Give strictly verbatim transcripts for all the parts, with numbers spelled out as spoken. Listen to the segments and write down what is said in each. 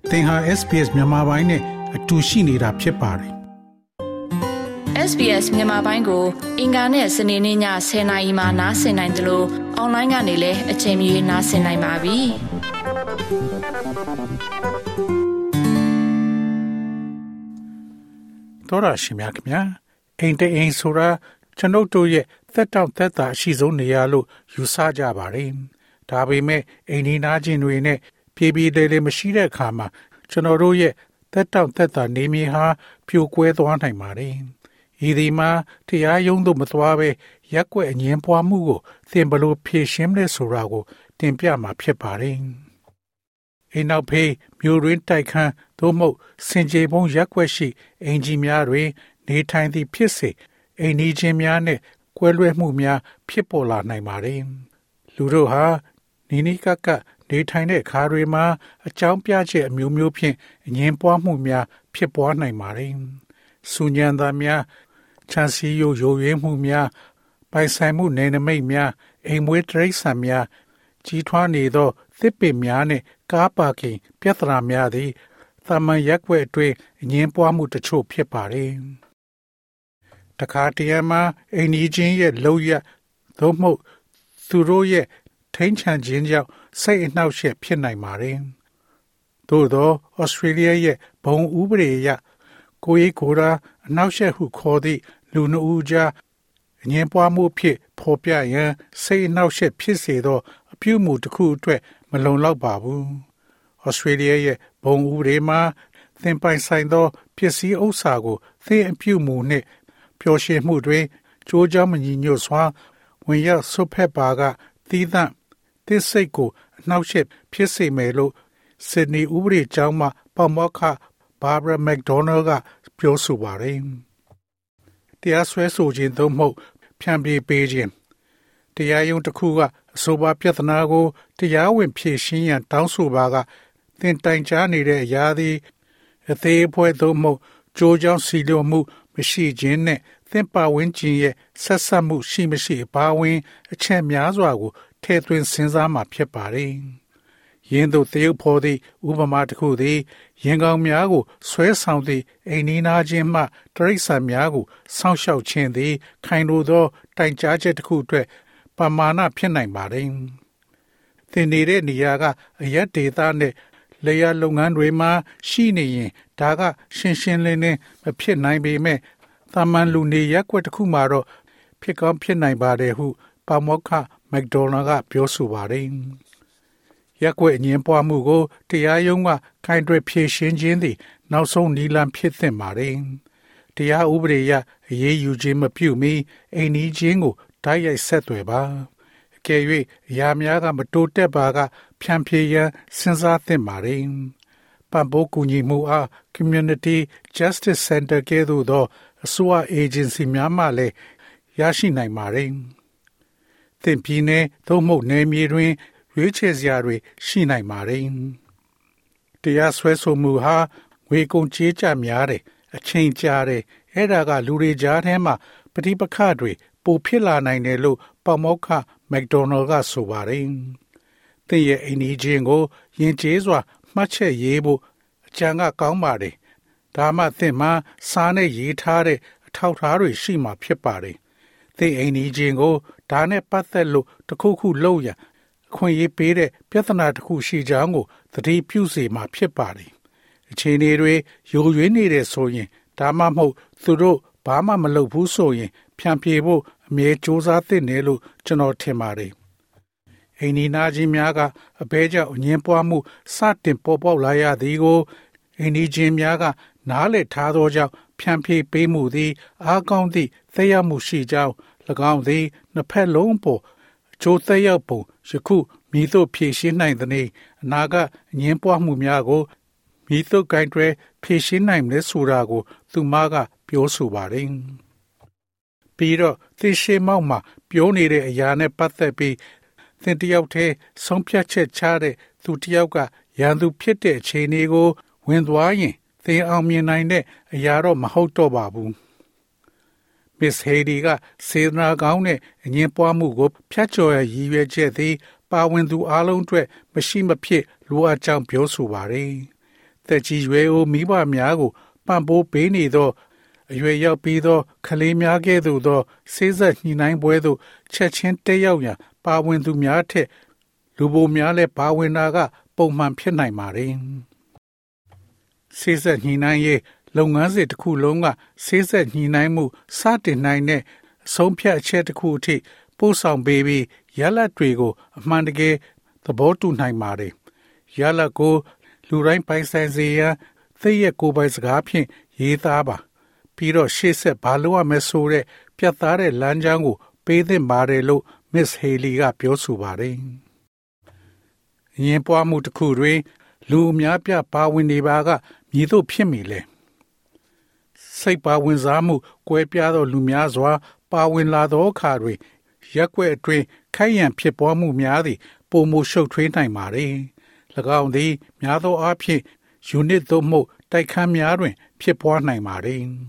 သင်ဟာ เอส บี เอส မြန်မာပိုင်းနဲ့အတူရှိနေတာဖြစ်ပါတယ်။ เอส บี เอส မြန်မာပိုင်းကိုအင်ကာနဲ့စနေနေ့ညဆယ်နာရီမှနားဆင်နိုင်တယ်လို့အွန်လိုင်းကနေလည်းအချိန်မီနားဆင်နိုင်ပါပြီ။တော်ရရှိမြခင်ဗျာအိမ်တအိမ်ဆိုတာကျွန်ုပ်တို့ရဲ့သက်တောင့်သက်သာအရှိဆုံးနေရာလို့ယူဆကြပါတယ်။ဒါပေမဲ့အိမ်ဒီနာချင်းတွေနဲ့ပြေပြေလေးလေးမရှိတဲ့အခါမှာကျွန်တော်တို့ရဲ့သက်တောင့်သက်သာနေမြေဟာပြိုကွဲသွားနိုင်ပါတယ်။ဤဒီမှာတရားရုံးသို့မသွားဘဲရက်ွက်အငင်းပွားမှုကိုသင်ဘလို့ဖြေရှင်းလဲဆိုတာကိုတင်ပြမှာဖြစ်ပါတယ်။အိမ်နောက်ဖေးမြို့ရင်းတိုက်ခန်းသို့မဟုတ်စင်ကြေပုံရက်ွက်ရှိအင်ဂျီများတွင်နေထိုင်သည့်ဖြစ်စေအိမ်နီးချင်းများနဲ့ကွဲလွဲမှုများဖြစ်ပေါ်လာနိုင်ပါတယ်။လူတို့ဟာနီနီကကနေထိုင်တဲ့အခါတွေမှာအကြောင်းပြချက်အမျိုးမျိုးဖြင့်အငြင်းပွားမှုများဖြစ်ပွားနိုင်ပါတယ်။စူညံသားများချမ်းစီယိုယိုယွင်းမှုများပိုင်ဆိုင်မှုနယ်နိမိတ်များအိမ်မွေးတရိษံများကြီးထွားနေသောသစ်ပင်များနှင့်ကားပါကင်ပြဿနာများသည်သာမန်ရက်ွက်အတွင်းအငြင်းပွားမှုတချို့ဖြစ်ပါတယ်။တခါတရံမှာအိမ်နီးချင်းရဲ့လုံရသို့မဟုတ်သူတို့ရဲ့ထိန်းချန်ခြင်းကြောင့်စိတ်အနှောက်အယှက်ဖြစ်နိုင်ပါတယ်။သို့သောဩစတြေးလျရဲ့ဘုံဥပဒေအရကိုယ်ရေးကိုယ်တာအနှောက်အယှက်ဟုခေါ်သည့်လူနှုတ်ကြားအငြင်းပွားမှုဖြစ်ဖော်ပြရန်စိတ်အနှောက်အယှက်ဖြစ်စေသောအပြုအမူတစ်ခုအတွက်မလုံလောက်ပါဘူး။ဩစတြေးလျရဲ့ဘုံဥပဒေမှာသင်ပိုင်ဆိုင်သောပစ္စည်းဥစ္စာကိုသင်အပြုအမူနှင့်ပျော်ရွှင်မှုတွင်ကြိုးကြောင်းမညီညွတ်စွာဝင်ရောက်ဆွတ်ဖက်ပါကသီးသန့်သစ်စိတ်ကိုအနှောက်အယှက်ဖြစ်စေမယ်လို့ဆစ်ဒနီဥပဒေကျောင်းမှပေါမောက္ခဘာဘရာမက်ဒေါနယ်ကပြောဆိုပါတယ်။တရားစွဲဆိုခြင်းသို့မဟုတ်ဖြန့်ပြေးပေးခြင်းတရားရုံးတစ်ခုကအဆိုပါပြဿနာကိုတရားဝင်ဖြေရှင်းရန်တောင်းဆိုပါကသင်တိုင်ကြားနေတဲ့အရာသည်အသေးအဖွဲသို့မဟုတ်ကြိုးကြောင်းစီလျော်မှုမရှိခြင်းနဲ့သင်ပါဝင်ခြင်းရဲ့ဆက်ဆက်မှုရှိမရှိအပါအဝင်အချက်များစွာကိုထည့်သွင်းစဉ်းစားမှာဖြစ်ပါတယ်။ယင်းတို့သရုပ်ဖော်သည့်ဥပမာတစ်ခုသည်ရင်ကောင်များကိုဆွဲဆောင်သည့်အိမ်နီးနားချင်းမှတရိษံများကိုစောင့်ရှောက်ခြင်းသည်ခိုင်လိုသောတိုင်ကြားချက်တစ်ခုအတွက်ပမာဏဖြစ်နိုင်ပါတယ်။သင်နေတဲ့နေရာကအရက်ဒေသနဲ့လေယာလုပ်ငန်းတွေမှာရှိနေရင်ဒါကရှင်းရှင်းလင်းလင်းမဖြစ်နိုင်ပေမဲ့သာမန်လူနေရက်ွက်တစ်ခုမှာတော့ဖြစ်ကောင်းဖြစ်နိုင်ပါတယ်ဟုပါမောက္ခမက်ဒေါနယ်ကပြောဆိုပါတယ်။ရက်ွက်အငြင်းပွားမှုကိုတရားရုံးကခိုင်တွယ်ဖြေရှင်းခြင်းသည်နောက်ဆုံးနည်းလမ်းဖြစ်သင့်ပါတယ်။တရားဥပဒေအရအရေးယူခြင်းမပြုမီအိမ်နီးချင်းကိုတိုက်ရိုက်ဆက်သွယ်ပါ။အကယ်၍အရာများကမတိုးတက်ပါကဖြန့်ဖြေရန်စဉ်းစားသင့်ပါတယ်။ပံ့ပိုးကူညီမှုအား Community Justice Center ကဲ့သို့သောအစိုးရ agency များမှလည်းရရှိနိုင်ပါတယ်။သင်ပြည်နယ်သို့မဟုတ်နယ်မြေတွင်ရွေးချယ်စရာတွေရှိနိုင်ပါတယ်။တရားစွဲဆိုမှုဟာငွေကုန်ကြေးကျများတယ်အချိန်ကြာတယ်အဲ့ဒါကလူတွေကြားထဲမှာပဋိပက္ခတွေပိုဖြစ်လာနိုင်တယ်လို့ပါမောက္ခမက်ဒေါနယ်ကဆိုပါတယ်။သင်ရဲ့အိမ်နီးချင်းကိုယဉ်ကျေးစွာမှတ်ချက်ရေးဖို့အကြံကကောင်းပါတယ်။ဒါမှသင်မှာစားနဲ့ရေးထားတဲ့အထောက်အထားတွေရှိမှဖြစ်ပါတယ်။သင်အိမ်နီးချင်းကိုဒါနဲ့ပတ်သက်လို့တခုခုလုပ်ရန်အခွင့်အရေးပေးတဲ့ပြဿနာတစ်ခုရှိကြောင်းကိုသတိပြုစေမှာဖြစ်ပါတယ်။အခြေအနေတွေယိုယွင်းနေတယ်ဆိုရင်ဒါမှမဟုတ်သူတို့ဘာမှမလုပ်ဘူးဆိုရင်ဖြန့်ဖြေဖို့အမြဲစူးစမ်းသင့်တယ်လို့ကျွန်တော်ထင်ပါတယ်။အိမ်နီးနားချင်းများကအဘဲကြောင့်အငြင်းပွားမှုစတင်ပေါ်ပေါက်လာရသည်ကိုအိမ်နီးချင်းများကနားလည်ထားသောကြောင့်ဖြန့်ဖြေပေးမှုသည်အားကောင်းသည့်သက်ရောက်မှုရှိကြောင်း၎င်းသည်နှစ်ဖက်လုံးပေါ်အကျိုးသက်ရောက်ပုံယခုမိသို့ဖြည့်ရှင်းနိုင်သည်အနာကအငြင်းပွားမှုများကိုမိသို့ကိုင်တွယ်ဖြည့်ရှင်းနိုင်မယ်ဆိုတာကိုသူမကပြောဆိုပါတယ်။ပြီးတော့သိရှိမောက်မှာပြောနေတဲ့အရာနဲ့ပတ်သက်ပြီးသင်တယောက်တည်းဆုံးဖြတ်ချက်ချတဲ့သူတယောက်ကရန်သူဖြစ်တဲ့အခြေအနေကိုဝင်သွားရင်သင်အောင်မြင်နိုင်တဲ့အရာတော့မဟုတ်တော့ပါဘူး။ Miss Heidi ကစေတနာကောင်းတဲ့အငြင်းပွားမှုကိုဖျက်ချော်ရရည်ရွယ်ချက်သည်ပါဝင်သူအလုံးအတွက်မရှိမဖြစ်လိုအပ်ကြောင်းပြောဆိုပါတယ်။သက်ကြီးရွယ်အိုမိဘများကိုပံ့ပိုးပေးနေသောအရွယ်ရောက်ပြီးသောကလေးများကဲ့သို့သောဆေးဆက်ညှိနှိုင်းပွဲသို့ချက်ချင်းတက်ရောက်ရန်ပါဝင်သူများထက်လူပိုများလည်းပါဝင်တာကပုံမှန်ဖြစ်နိုင်ပါတယ်။ဆေးဆက်ညှိနှိုင်းရေးလုပ်ငန်းစဉ်တစ်ခုလုံးကဆေးဆက်ညှိနှိုင်းမှုစတင်နိုင်တဲ့အဆုံးဖြတ်အချက်တစ်ခုအထိပို့ဆောင်ပေးပြီးရလဒ်တွေကိုအမှန်တကယ်သဘောတူနိုင်ပါတယ်။ရလဒ်ကိုလူတိုင်းပိုင်ဆိုင်စေရန်သိရဲ့ကိုယ်ပိုင်စကားဖြင့်ရေးသားပါပြီးတော့ရှေ့ဆက်ဘာလို့ရမလဲဆိုတဲ့ပြတ်သားတဲ့လမ်းကြောင်းကိုပေးသင့်ပါတယ်လို့ Miss Haley ကပြောဆိုပါတယ်။ယဉ်ပွားမှုတစ်ခုတွင်လူအများပြပါဝင်နေပါကမည်သို့ဖြစ်မိလဲ။စိတ်ပါဝင်စားမှုကွဲပြားသောလူများစွာပါဝင်လာသောအခါတွင်ရက်ွက်အတွင်းခိုက်ရန်ဖြစ်ပွားမှုများသည်ပုံမှုရှုပ်ထွေးနိုင်ပါれ။၎င်းသည်များသောအားဖြင့်ယူနစ်သို့မဟုတ်တိုက်ခန်းများတွင်ဖြစ်ပွားနိုင်ပါれ။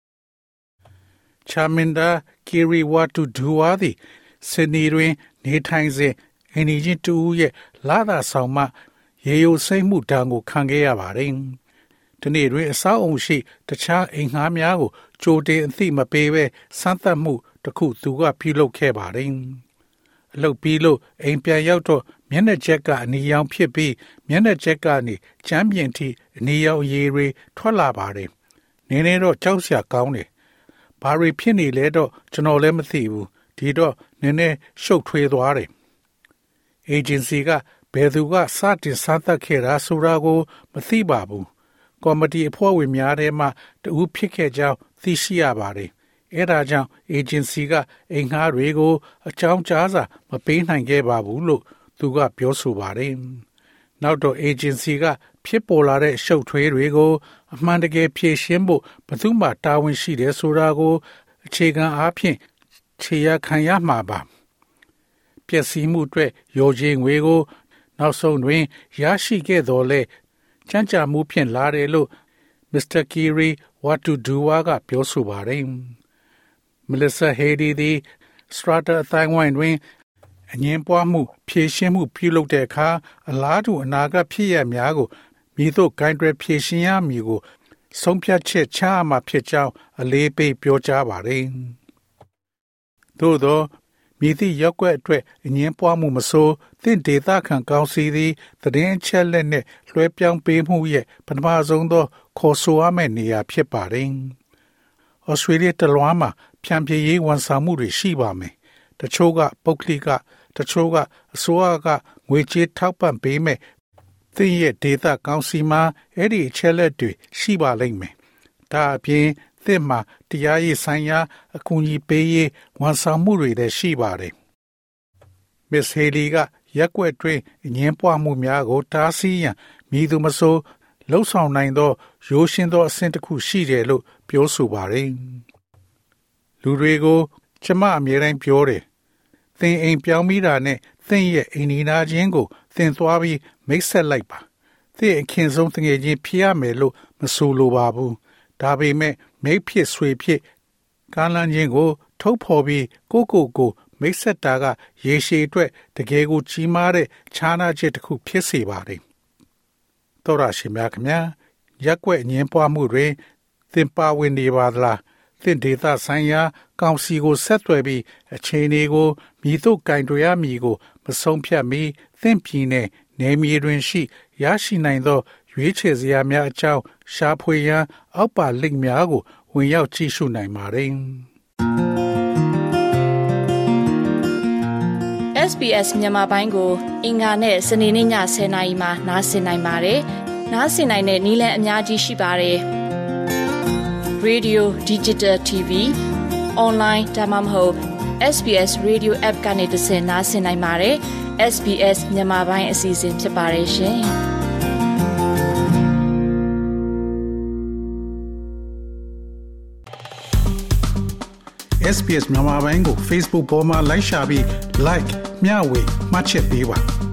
Chaminda Kiriwatu-Dua သည်စနေတွင်နေထိုင်စဉ်အိမ်နီးချင်းတူရဲ့လာသာဆောင်မှရေယိုစိမ့်မှုတံကိုခံခဲ့ရပါတယ်။ဒီနေ့တွင်အဆောက်အုံရှိတခြားအိမ်ငှားများကိုကြိုတင်အသိမပေးဘဲစမ်းသပ်မှုတစ်ခုသူကပြုလုပ်ခဲ့ပါတယ်။အလုပ်ပြီးလို့အိမ်ပြန်ရောက်တော့မျက်နှာချက်ကအနီရောင်ဖြစ်ပြီးမျက်နှာချက်ကနေချမ်းပြင်ထိအနီရောင်ရေတွေထွက်လာပါတယ်။နည်းနည်းတော့ကြောက်စရာကောင်းတယ်။ဘာတွေဖြစ်နေလဲတော့ကျွန်တော်လည်းမသိဘူး။ဒီတော့နည်းနည်းရှုပ်ထွေးသွားတယ်။ agency ကဘယ်သူကစတင်စမ်းသပ်ခဲ့တာဆိုတာကိုမသိပါဘူး။ကော်မတီအဖွဲ့ဝင်များထဲမှတဦးဖြစ်ခဲ့ကြောင်းသိရှိရပါတယ်။အဲဒါကြောင့် agency ကအိမ်ငှားတွေကိုအကြောင်းကြားစာမပေးနိုင်ခဲ့ပါဘူးလို့သူကပြောဆိုပါတယ်။နောက်တော့ agency ကဖြစ်ပေါ်လာတဲ့ရှုပ်ထွေးတွေကိုအမှန်တကယ်ဖြေရှင်းဖို့ဘယ်သူမှတာဝန်ရှိတယ်ဆိုတာကိုအခြေခံအားဖြင့်ခြေရခံရမှာပါ။ပျက်စီးမှုအတွက်ရောချေငွေကိုနောက်ဆုံးတွင်ရရှိခဲ့တော်လဲကြံ့ကြာမှုဖြင့်လာတယ်လို့ Mister Kiriwatu-Dua ကပြောဆိုပါတယ်။ Melissa Haley သည် Strata အတိုင်းဝိုင်းတွင်အငင်းပွားမှုဖြေရှင်းမှုပြုလုပ်တဲ့အခါအလားတူအနာဂတ်ဖြစ်ရများကိုမိတို့ဂိုင်းတွယ်ဖြေရှင်းရမည်ကိုဆုံးဖြတ်ချက်ချမှဖြစ်ကြောင်းအလေးပေးပြောကြားပါတယ်။သို့သောမိသည့်ရက်ွက်အတွက်အငင်းပွားမှုမဆိုးသင့်ဒေသခံကောင်းစီသည်သတင်းအချက်လက်နဲ့လွှဲပြောင်းပေးမှုရဲ့ပထမဆုံးသောခေါ်ဆိုရမယ့်နေရာဖြစ်ပါတယ်။ဩစတြေးလျတလွှားမှာဖြန့်ဖြေရေးဝန်ဆောင်မှုတွေရှိပါမယ်။တချို့ကပုဂ္ဂလိကတချို့ကအစိုးရကငွေကြေးထောက်ပံ့ပေးမယ်။သင်ရဲ့ဒေသကောင်းစီမှာအဲ့ဒီအချက်လက်တွေရှိပါလိမ့်မယ်။ဒါအပြင်သင်မှာတရားရေးဆိုင်ရာအကူအညီပေးရေးဝန်ဆောင်မှုတွေလည်းရှိပါတယ်။ Miss Haley ကရက်ွက်တွင်အငင်းပွားမှုများကိုတားဆီးရန်မည်သူမဆိုလှုံ့ဆော်နိုင်သောရိုးရှင်းသောအဆင့်တစ်ခုရှိတယ်လို့ပြောဆိုပါတယ်။လူတွေကိုကျမအမြဲတမ်းပြောတယ်။သင်အိမ်ပြောင်းမိတာနဲ့သင်ရဲ့အိမ်နီးနားချင်းကိုသင်သွားပြီးမိတ်ဆက်လိုက်ပါ။သင်အခင်ဆုံးတငယ်ချင်းဖြစ်ရမယ်လို့မဆိုလိုပါဘူး။ဒါပေမဲ့မိတ်ဖြစ်ဆွေဖြစ်ကားလမ်းချင်းကိုထုတ်ဖော်ပြီးကိုကိုကိုမိတ်ဆက်တာကရေရှည်အတွက်တကယ်ကိုကြီးမားတဲ့ခြားနားချက်တစ်ခုဖြစ်စေပါတယ်။သောရရှိမြခင်ဗျာရက်ွက်ညင်းပွားမှုတွေသင်ပါဝင်နေပါသလားသင်ဒေသဆိုင်ရာကောင်စီကိုဆက်သွယ်ပြီးအခြေအနေကိုမိတို့ကင်တွယ်ရမည်ကိုမဆုံးဖြတ်မီသင်ပြည်နယ်နယ်မြေတွင်ရှိရရှိနိုင်သောရွေးချယ်စရာများအကြောင်းရှာဖွေရန်အောက်ပါလင့်များကိုဝင်ရောက်ကြည့်ရှုနိုင်ပါတယ်။เอส บี เอส မြန်မာပိုင်းကိုအင်္ဂါနဲ့စနေနေ့ညဆယ်နာရီမှနားဆင်နိုင်ပါတယ်။နားဆင်နိုင်တဲ့နည်းလမ်းအများကြီးရှိပါတယ်။ Radio Digital တီ ဗီ Online ဒါမှမဟုတ် เอส ဘီ เอส Radio App ကနေတဆင့်နားဆင်နိုင်ပါတယ်။ เอส ဘီ เอส မြန်မာပိုင်းအစီအစဉ်ဖြစ်ပါတယ်ရှင်။เอส บี เอส မြန်မာပိုင်းကို Facebook ပေါ်မှာ like ရှာပြီး like မျှဝေမှတ်ချက်ပေးပါ